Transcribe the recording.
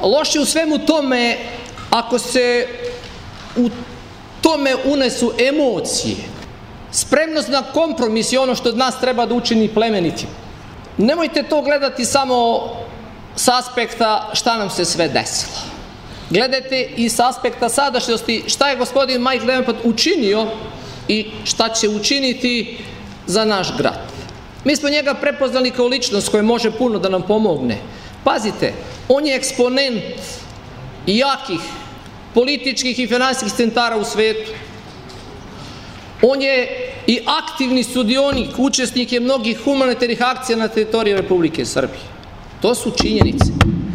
loše u svemu tome ako se u tome unesu emocije, spremnost na kompromis i ono što od nas treba da učini plemenitim. Nemojte to gledati samo s aspekta šta nam se sve desilo. Gledajte i s aspekta sadašnjosti šta je gospodin Mike Davenport učinio i šta će učiniti za naš grad. Mi smo njega prepoznali kao ličnost koja može puno da nam pomogne. Pazite, on je eksponent jakih političkih i finansijskih centara u svetu. On je i aktivni sudionik, učesnik je mnogih humanitarnih akcija na teritoriji Republike Srbije. To su činjenice.